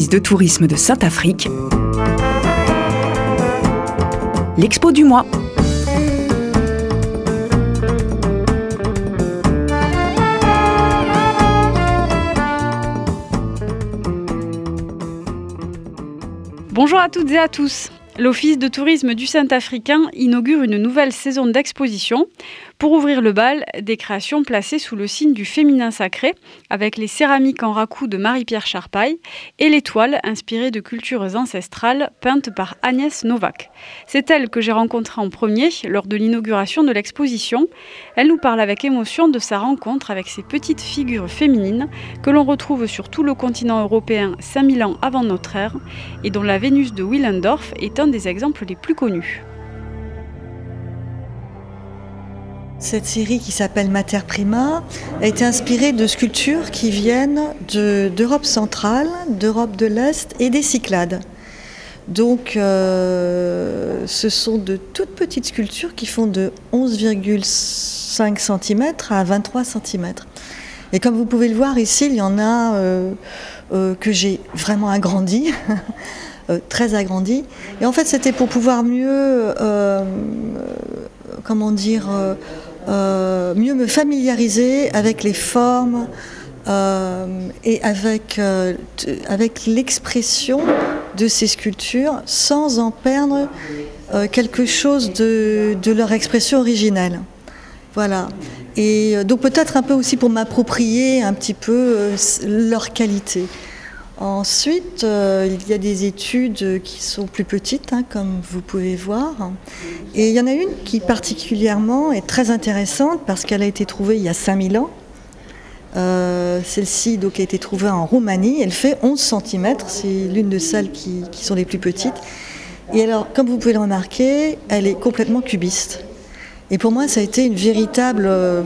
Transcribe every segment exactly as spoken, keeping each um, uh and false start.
l'Office de tourisme de Saint-Affrique, l'expo du mois. Bonjour à toutes et à tous. L'Office de tourisme du Saint-Africain inaugure une nouvelle saison d'exposition pour ouvrir le bal des créations placées sous le signe du féminin sacré, avec les céramiques en raku de Marie-Pierre Charpaille et les toiles inspirées de cultures ancestrales peintes par Agnès Novak. C'est elle que j'ai rencontrée en premier lors de l'inauguration de l'exposition. Elle nous parle avec émotion de sa rencontre avec ces petites figures féminines que l'on retrouve sur tout le continent européen cinq mille ans avant notre ère et dont la Vénus de Willendorf est un des exemples les plus connus. Cette série qui s'appelle Mater Prima a été inspirée de sculptures qui viennent de, d'Europe centrale, d'Europe de l'Est et des Cyclades. Donc euh, ce sont de toutes petites sculptures qui font de onze virgule cinq centimètres à vingt-trois centimètres. Et comme vous pouvez le voir ici, il y en a euh, euh, que j'ai vraiment agrandi. Euh, très agrandi. Et en fait, c'était pour pouvoir mieux, euh, comment dire, euh, euh, mieux me familiariser avec les formes euh, et avec, euh, t- avec l'expression de ces sculptures sans en perdre euh, quelque chose de, de leur expression originelle. Voilà. Et euh, donc peut-être un peu aussi pour m'approprier un petit peu euh, leur qualité. Ensuite, euh, il y a des études qui sont plus petites, hein, comme vous pouvez voir. Et il y en a une qui particulièrement est très intéressante parce qu'elle a été trouvée il y a cinq mille ans. Euh, celle-ci donc, a été trouvée en Roumanie. Elle fait onze centimètres, c'est l'une de celles qui, qui sont les plus petites. Et alors, comme vous pouvez le remarquer, elle est complètement cubiste. Et pour moi, ça a été une véritable... Euh,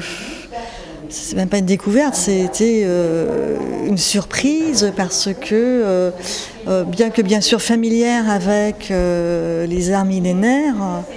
c'est même pas une découverte, c'était euh, une surprise parce que, euh, euh, bien que bien sûr familière avec euh, les arts millénaires,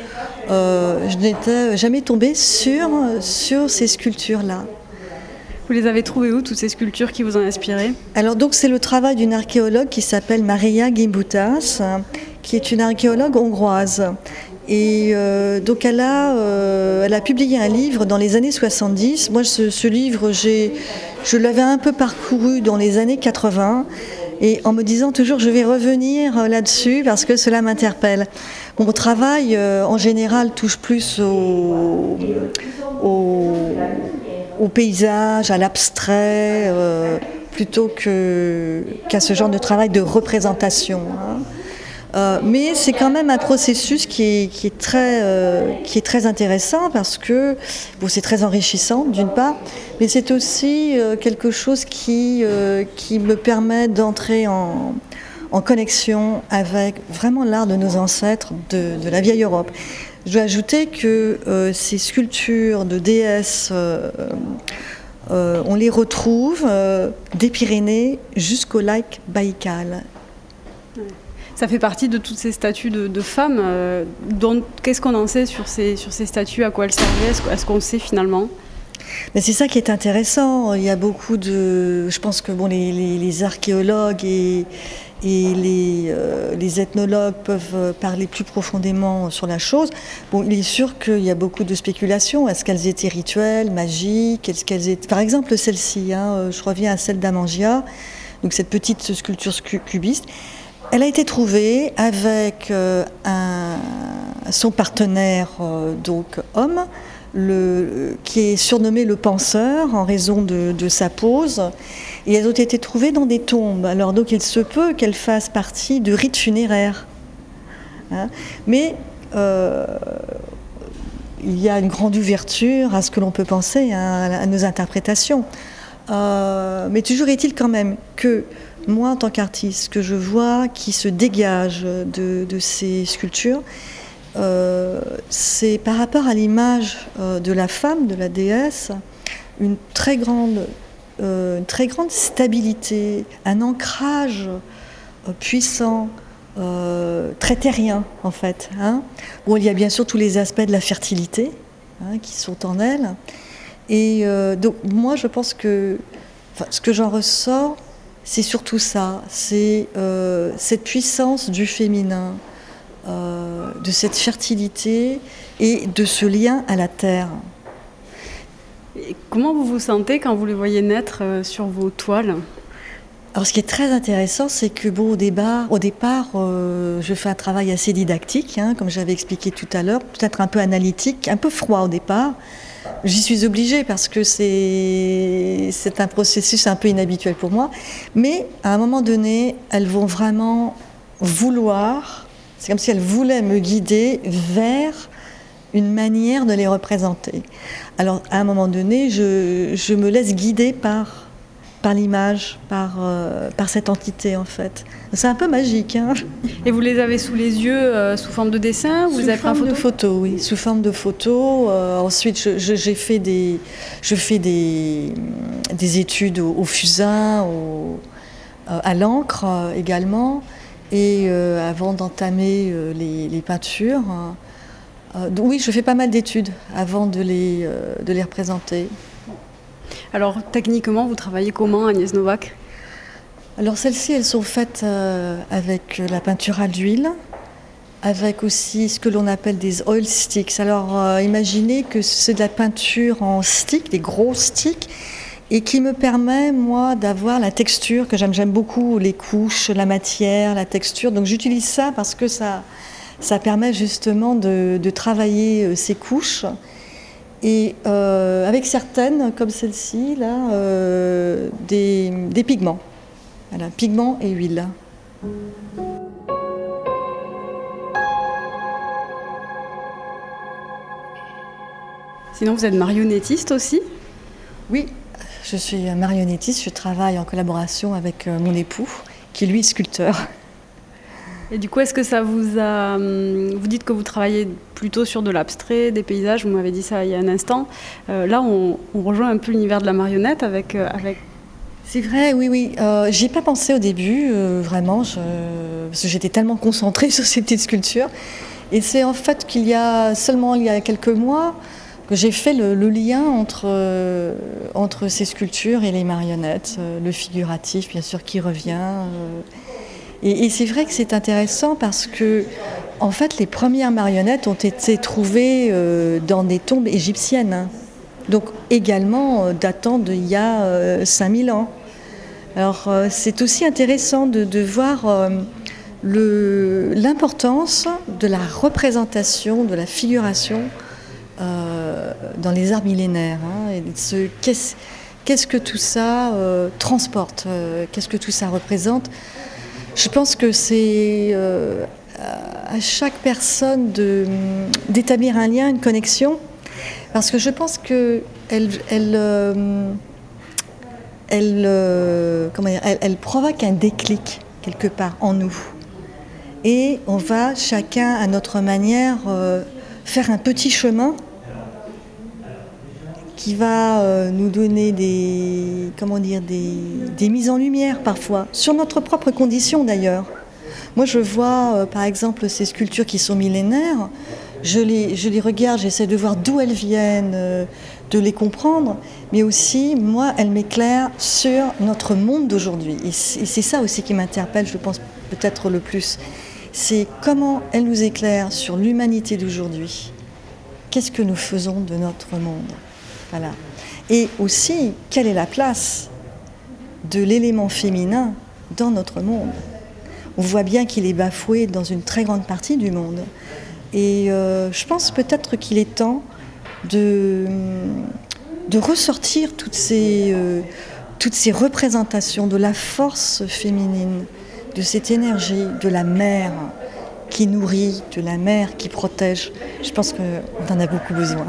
euh, je n'étais jamais tombée sur, sur ces sculptures-là. Vous les avez trouvées où, toutes ces sculptures qui vous ont inspiré ? Alors donc c'est le travail d'une archéologue qui s'appelle Maria Gimbutas, qui est une archéologue hongroise. Et euh, donc elle a, euh, elle a publié un livre dans les années soixante-dix. Moi, ce, ce livre, j'ai, je l'avais un peu parcouru dans les années quatre-vingts, et en me disant toujours, je vais revenir là-dessus parce que cela m'interpelle. Mon travail, euh, en général, touche plus au, au, au paysage, à l'abstrait, euh, plutôt que, qu'à ce genre de travail de représentation, hein. Euh, mais c'est quand même un processus qui est, qui est, très, euh, qui est très intéressant parce que bon, c'est très enrichissant d'une part, mais c'est aussi euh, quelque chose qui, euh, qui me permet d'entrer en, en connexion avec vraiment l'art de nos ancêtres de, de la vieille Europe. Je dois ajouter que euh, ces sculptures de déesses, euh, euh, on les retrouve euh, des Pyrénées jusqu'au lac Baïkal. Ça fait partie de toutes ces statues de, de femmes. Euh, dont, qu'est-ce qu'on en sait sur ces, sur ces statues ? À quoi elles servaient ? Est-ce, est-ce qu'on sait finalement ? Mais c'est ça qui est intéressant. Il y a beaucoup de... Je pense que bon, les, les, les archéologues et, et les, euh, les ethnologues peuvent parler plus profondément sur la chose. Bon, il est sûr qu'il y a beaucoup de spéculations. Est-ce qu'elles étaient rituelles, magiques ? Est-ce qu'elles étaient... Par exemple, celle-ci, hein, je reviens à celle d'Amangia, donc cette petite sculpture cubiste. Elle a été trouvée avec euh, un, son partenaire, euh, donc homme, le, qui est surnommé le penseur en raison de, de sa pose. Et elles ont été trouvées dans des tombes. Alors donc il se peut qu'elles fassent partie de rites funéraires. Hein. Mais euh, il y a une grande ouverture à ce que l'on peut penser, hein, à nos interprétations. Euh, mais toujours est-il quand même que moi, en tant qu'artiste, ce que je vois qui se dégage de, de ces sculptures, euh, c'est par rapport à l'image euh, de la femme, de la déesse, une très grande, euh, une très grande stabilité, un ancrage euh, puissant, euh, très terrien en fait. Hein. Bon, il y a bien sûr tous les aspects de la fertilité hein, qui sont en elle. Et euh, donc moi, je pense que enfin, ce que j'en ressors, c'est surtout ça, c'est euh, cette puissance du féminin, euh, de cette fertilité et de ce lien à la terre. Et comment vous vous sentez quand vous les voyez naître euh, sur vos toiles ? Alors, ce qui est très intéressant, c'est que bon, au départ, au départ euh, je fais un travail assez didactique, hein, comme j'avais expliqué tout à l'heure, peut-être un peu analytique, un peu froid au départ. J'y suis obligée parce que c'est, c'est un processus un peu inhabituel pour moi. Mais à un moment donné, elles vont vraiment vouloir, c'est comme si elles voulaient me guider vers une manière de les représenter. Alors, à un moment donné, je, je me laisse guider par... par l'image, par, euh, par cette entité en fait. C'est un peu magique. Hein. Et vous les avez sous les yeux euh, sous forme de dessin ou vous Sous les avez pris en forme photo ? de photo, oui. Sous forme de photo. Euh, ensuite, je, je, j'ai fait des, je fais des, des études au, au fusain, au, euh, à l'encre euh, également. Et euh, avant d'entamer euh, les, les peintures, euh, donc, oui, je fais pas mal d'études avant de les, euh, de les représenter. Alors, techniquement, vous travaillez comment, Agnès Novak ? Alors, celles-ci, elles sont faites euh, avec la peinture à l'huile, avec aussi ce que l'on appelle des oil sticks. Alors, euh, imaginez que c'est de la peinture en stick, des gros sticks, et qui me permet, moi, d'avoir la texture que j'aime. J'aime beaucoup les couches, la matière, la texture. Donc, j'utilise ça parce que ça, ça permet justement de, de travailler euh, ces couches. Et euh, avec certaines, comme celle-ci, là, euh, des, des pigments. Voilà, pigments et huile. Sinon, vous êtes marionnettiste aussi ? Oui, je suis marionnettiste. Je travaille en collaboration avec mon époux, qui lui est sculpteur. Et du coup, est-ce que ça vous a... Vous dites que vous travaillez plutôt sur de l'abstrait, des paysages, vous m'avez dit ça il y a un instant. Euh, là, on, on rejoint un peu l'univers de la marionnette avec... Euh, avec... C'est vrai, oui, oui. Euh, j'y ai pas pensé au début, euh, vraiment, je, parce que j'étais tellement concentrée sur ces petites sculptures. Et c'est en fait qu'il y a seulement il y a quelques mois que j'ai fait le, le lien entre, euh, entre ces sculptures et les marionnettes, euh, le figuratif, bien sûr, qui revient. Euh, Et, et c'est vrai que c'est intéressant parce que, en fait, les premières marionnettes ont été trouvées euh, dans des tombes égyptiennes, hein. Donc également euh, datant d'il y a euh, cinq mille ans. Alors euh, c'est aussi intéressant de, de voir euh, le, l'importance de la représentation, de la figuration euh, dans les arts millénaires. Hein, et ce, qu'est-ce, qu'est-ce que tout ça euh, transporte, euh, qu'est-ce que tout ça représente. Je pense que c'est euh, à chaque personne de, d'établir un lien, une connexion, parce que je pense qu'elle elle, euh, elle, euh, comment dire, elle, elle provoque un déclic quelque part en nous. Et on va chacun à notre manière euh, faire un petit chemin qui va euh, nous donner des, comment dire, des, des mises en lumière parfois, sur notre propre condition d'ailleurs. Moi je vois euh, par exemple ces sculptures qui sont millénaires, je les, je les regarde, j'essaie de voir d'où elles viennent, euh, de les comprendre, mais aussi moi elles m'éclairent sur notre monde d'aujourd'hui. Et c'est, et c'est ça aussi qui m'interpelle, je pense peut-être le plus. C'est comment elles nous éclairent sur l'humanité d'aujourd'hui. Qu'est-ce que nous faisons de notre monde ? Voilà. Et aussi, quelle est la place de l'élément féminin dans notre monde ? On voit bien qu'il est bafoué dans une très grande partie du monde. Et euh, je pense peut-être qu'il est temps de, de ressortir toutes ces, euh, toutes ces représentations de la force féminine, de cette énergie, de la mère qui nourrit, de la mère qui protège. Je pense qu'on en a beaucoup besoin.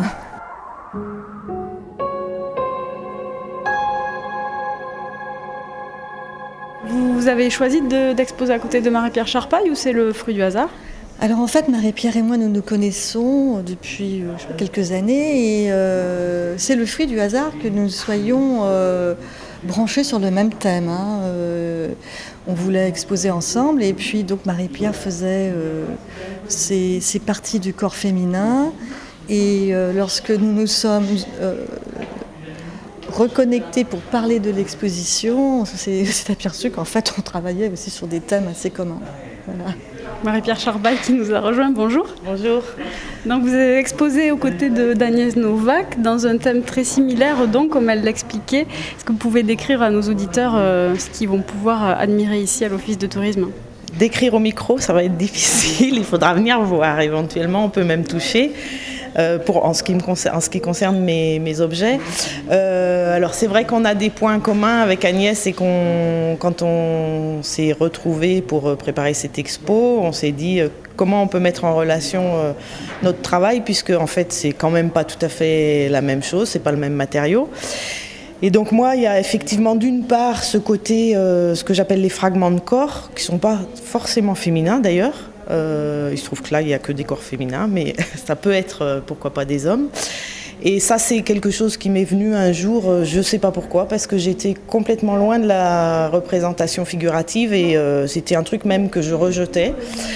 Vous avez choisi de, d'exposer à côté de Marie-Pierre Charpaille ou c'est le fruit du hasard ? Alors en fait, Marie-Pierre et moi, nous nous connaissons depuis euh, quelques années et euh, c'est le fruit du hasard que nous soyons euh, branchés sur le même thème. Hein. Euh, on voulait exposer ensemble et puis donc Marie-Pierre faisait euh, ses, ses parties du corps féminin et euh, lorsque nous nous sommes euh, reconnecté pour parler de l'exposition, on s'est, s'est aperçu qu'en fait on travaillait aussi sur des thèmes assez communs. Voilà. Marie-Pierre Charbal qui nous a rejoint, bonjour. Bonjour. Donc vous avez exposé aux côtés de, d'Agnès Novak dans un thème très similaire, donc comme elle l'expliquait. Est-ce que vous pouvez décrire à nos auditeurs euh, ce qu'ils vont pouvoir admirer ici à l'Office de tourisme ? Décrire au micro, ça va être difficile, il faudra venir voir, éventuellement on peut même toucher. Euh, pour, en, ce qui me concerne, en ce qui concerne mes, mes objets. Euh, alors c'est vrai qu'on a des points communs avec Agnès et qu'on, quand on s'est retrouvés pour préparer cette expo, on s'est dit euh, comment on peut mettre en relation euh, notre travail, puisque en fait c'est quand même pas tout à fait la même chose, c'est pas le même matériau. Et donc moi, il y a effectivement d'une part ce côté, euh, ce que j'appelle les fragments de corps, qui ne sont pas forcément féminins d'ailleurs. Euh, il se trouve que là, il n'y a que des corps féminins, mais ça peut être, euh, pourquoi pas, des hommes. Et ça, c'est quelque chose qui m'est venu un jour, euh, je ne sais pas pourquoi, parce que j'étais complètement loin de la représentation figurative et euh, c'était un truc même que je rejetais.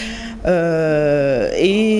Euh,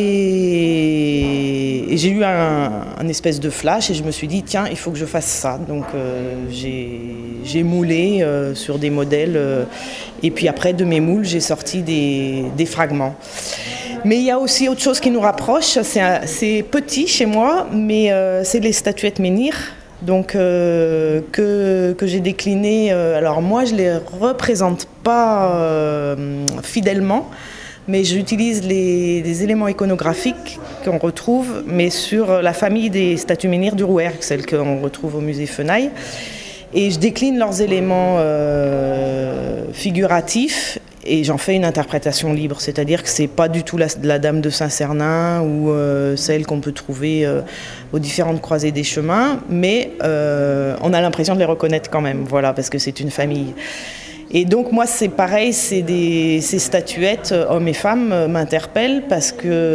et, et j'ai eu un, un espèce de flash et je me suis dit tiens, il faut que je fasse ça. Donc euh, j'ai, j'ai moulé euh, sur des modèles euh, et puis après de mes moules j'ai sorti des, des fragments. Mais il y a aussi autre chose qui nous rapproche, c'est, un, c'est petit chez moi, mais euh, c'est les statuettes menhirs. Donc euh, que, que j'ai déclinées. Euh, alors moi je les représente pas euh, fidèlement, mais j'utilise les, les éléments iconographiques qu'on retrouve, mais sur la famille des statues menhirs du Rouergue, celles qu'on retrouve au musée Fenaille. Et je décline leurs éléments euh, figuratifs et j'en fais une interprétation libre. C'est-à-dire que ce n'est pas du tout la, la Dame de Saint-Cernin ou euh, celle qu'on peut trouver euh, aux différentes croisées des chemins, mais euh, on a l'impression de les reconnaître quand même, voilà, parce que c'est une famille. Et donc moi c'est pareil, c'est des, ces statuettes, hommes et femmes, m'interpellent parce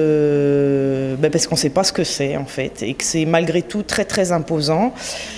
que ben parce qu'on ne sait pas ce que c'est en fait, et que c'est malgré tout très très imposant.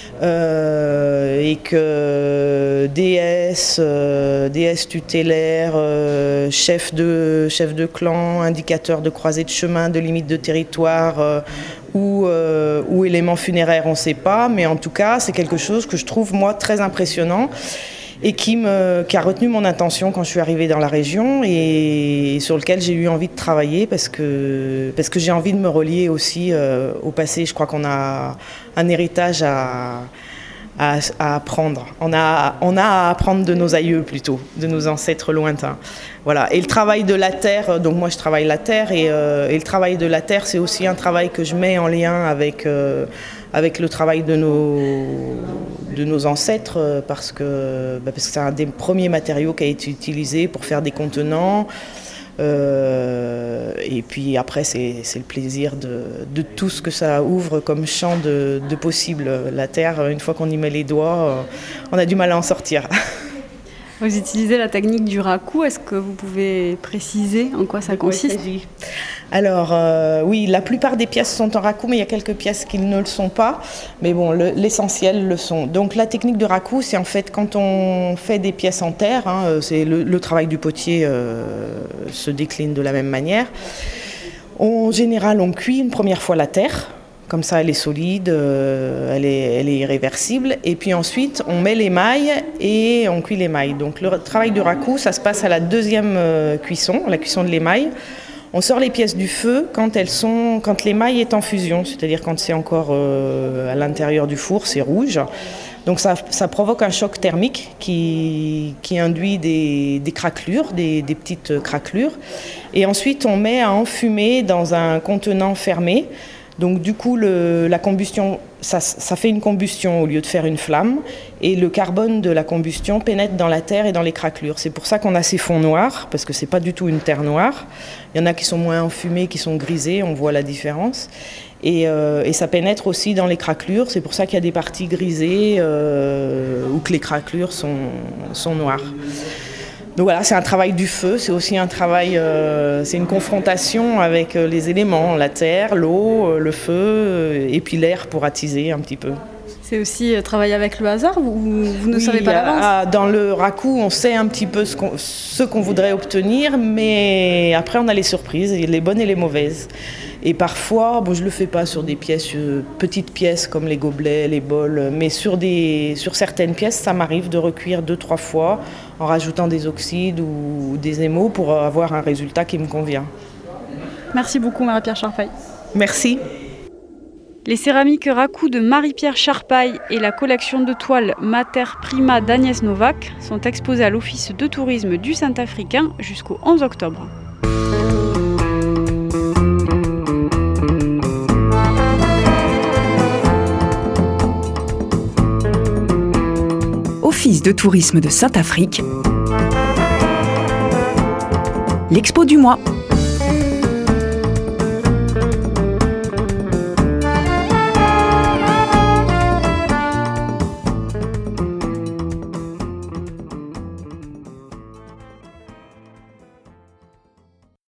Euh, et que déesse, euh, déesse tutélaire, euh, chef de, chef de clan, indicateur de croisée de chemin, de limite de territoire euh, ou, euh, ou élément funéraire, on ne sait pas, mais en tout cas c'est quelque chose que je trouve moi très impressionnant et qui, me, qui a retenu mon attention quand je suis arrivée dans la région et sur lequel j'ai eu envie de travailler parce que, parce que j'ai envie de me relier aussi euh, au passé. Je crois qu'on a un héritage à, à, à apprendre. On a, on a à apprendre de nos aïeux plutôt, de nos ancêtres lointains. Voilà. Et le travail de la terre, donc moi je travaille la terre et, euh, et le travail de la terre c'est aussi un travail que je mets en lien avec... Euh, avec le travail de nos, de nos ancêtres, parce que, bah parce que c'est un des premiers matériaux qui a été utilisé pour faire des contenants. Euh, et puis après, c'est, c'est le plaisir de, de tout ce que ça ouvre comme champ de, de possible. La terre, une fois qu'on y met les doigts, on a du mal à en sortir. Vous utilisez la technique du raku, est-ce que vous pouvez préciser en quoi ça consiste ? Oui, alors euh, oui, la plupart des pièces sont en raku, mais il y a quelques pièces qui ne le sont pas, mais bon, le, l'essentiel le sont. Donc la technique de raku, c'est en fait quand on fait des pièces en terre, hein, c'est le, le travail du potier euh, se décline de la même manière. En général, on cuit une première fois la terre. Comme ça, elle est solide, euh, elle est, elle est irréversible. Et puis ensuite, on met l'émail et on cuit l'émail. Donc le travail du raku, ça se passe à la deuxième euh, cuisson, la cuisson de l'émail. On sort les pièces du feu quand, elles sont, quand l'émail est en fusion, c'est-à-dire quand c'est encore euh, à l'intérieur du four, c'est rouge. Donc ça, ça provoque un choc thermique qui, qui induit des, des craquelures, des, des petites craquelures. Et ensuite, on met à enfumer dans un contenant fermé. Donc du coup, le, la combustion, ça, ça fait une combustion au lieu de faire une flamme. Et le carbone de la combustion pénètre dans la terre et dans les craquelures. C'est pour ça qu'on a ces fonds noirs, parce que ce n'est pas du tout une terre noire. Il y en a qui sont moins enfumés, qui sont grisés, on voit la différence. Et, euh, et ça pénètre aussi dans les craquelures. C'est pour ça qu'il y a des parties grisées euh, ou que les craquelures sont, sont noires. Donc voilà, c'est un travail du feu, c'est aussi un travail, euh, c'est une confrontation avec les éléments, la terre, l'eau, le feu et puis l'air pour attiser un petit peu. C'est aussi euh, travailler avec le hasard ou vous ne oui, savez pas l'avance ? à, Dans le raku, on sait un petit peu ce qu'on, ce qu'on voudrait obtenir, mais après on a les surprises, les bonnes et les mauvaises. Et parfois, bon, je ne le fais pas sur des pièces, euh, petites pièces comme les gobelets, les bols, mais sur, des, sur certaines pièces, ça m'arrive de recuire deux, trois fois en rajoutant des oxydes ou des émaux pour avoir un résultat qui me convient. Merci beaucoup Marie-Pierre Charpaille. Merci. Les céramiques Rakou de Marie-Pierre Charpaille et la collection de toiles Mater Prima d'Agnès Novak sont exposées à l'Office de tourisme du Saint-Africain jusqu'au onze octobre. Office de tourisme de Saint-Afrique. L'expo du mois.